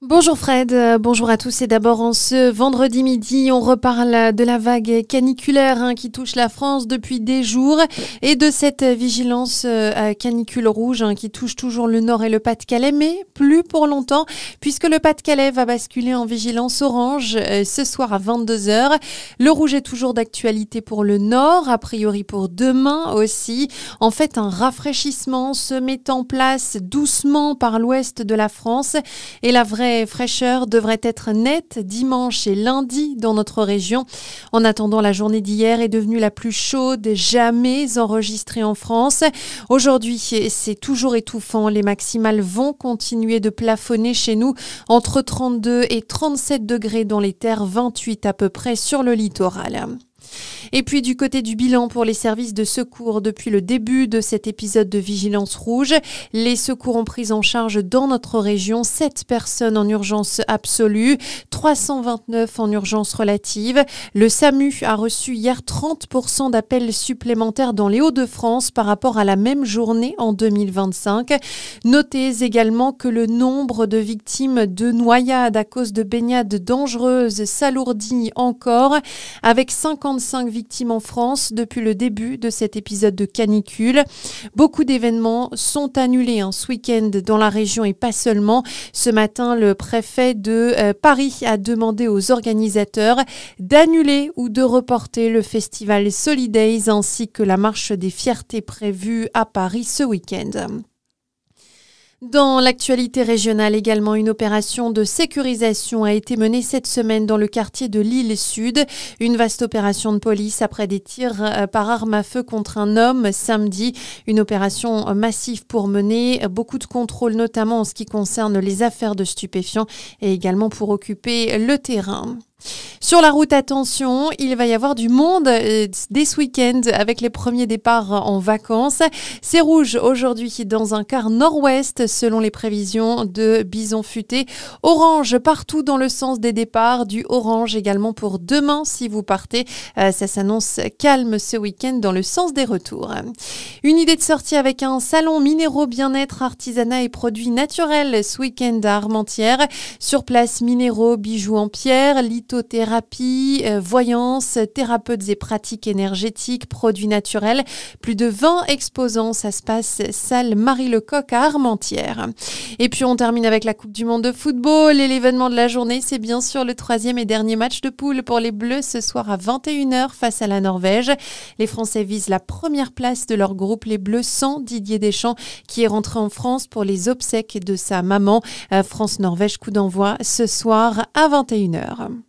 Bonjour Fred, bonjour à tous et d'abord en ce vendredi midi, on reparle de la vague caniculaire qui touche la France depuis des jours et de cette vigilance canicule rouge qui touche toujours le Nord et le Pas-de-Calais, mais plus pour longtemps puisque le Pas-de-Calais va basculer en vigilance orange ce soir à 22h. Le rouge est toujours d'actualité pour le Nord, a priori pour demain aussi. En fait, un rafraîchissement se met en place doucement par l'ouest de la France et la vraie fraîcheur devrait être nette dimanche et lundi dans notre région. En attendant, la journée d'hier est devenue la plus chaude jamais enregistrée en France. Aujourd'hui, c'est toujours étouffant. Les maximales vont continuer de plafonner chez nous entre 32 et 37 degrés dans les terres, 28 à peu près sur le littoral. Et puis du côté du bilan pour les services de secours depuis le début de cet épisode de vigilance rouge, les secours ont pris en charge dans notre région 7 personnes en urgence absolue, 329 en urgence relative. Le SAMU a reçu hier 30% d'appels supplémentaires dans les Hauts-de-France par rapport à la même journée en 2025. Notez également que le nombre de victimes de noyades à cause de baignades dangereuses s'alourdit encore, avec 55 victimes en France depuis le début de cet épisode de canicule. Beaucoup d'événements sont annulés ce week-end dans la région et pas seulement. Ce matin, le préfet de Paris a demandé aux organisateurs d'annuler ou de reporter le festival Solidays ainsi que la marche des fiertés prévue à Paris ce week-end. Dans l'actualité régionale également, une opération de sécurisation a été menée cette semaine dans le quartier de Lille Sud. Une vaste opération de police après des tirs par arme à feu contre un homme samedi. Une opération massive pour mener beaucoup de contrôles, notamment en ce qui concerne les affaires de stupéfiants et également pour occuper le terrain. Sur la route, attention, il va y avoir du monde dès ce week-end avec les premiers départs en vacances. C'est rouge aujourd'hui dans un quart nord-ouest selon les prévisions de Bison Futé. Orange partout dans le sens des départs, du orange également pour demain si vous partez. Ça s'annonce calme ce week-end dans le sens des retours. Une idée de sortie avec un salon minéraux bien-être, artisanat et produits naturels ce week-end à Armentières. Sur place, minéraux, bijoux en pierre, lithothérapie, voyance, thérapeutes et pratiques énergétiques, produits naturels. Plus de 20 exposants, ça se passe salle Marie-Lecoq à Armentières. Et puis on termine avec la Coupe du Monde de football et l'événement de la journée, c'est bien sûr le 3e et dernier match de poule pour les Bleus ce soir à 21h face à la Norvège. Les Français visent la première place de leur groupe, les Bleus, sans Didier Deschamps qui est rentré en France pour les obsèques de sa maman. France-Norvège, coup d'envoi ce soir à 21h.